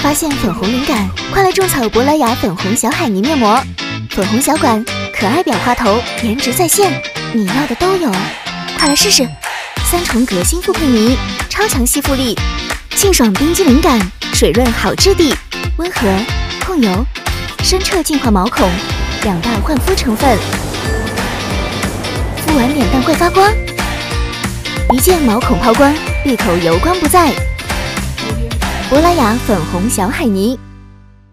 发现粉红灵感，快来种草珀莱雅粉红小海泥面膜。粉红小管，可爱裱花头，颜值在线，你要的都有，快来试试！3重革新复配泥，超强吸附力，沁爽冰激灵感，水润好质地，温和控油，深彻净化毛孔，2大焕肤成分，敷完脸蛋会发光，一键毛孔抛光，闭口油光不在。珀莱雅粉红小海泥。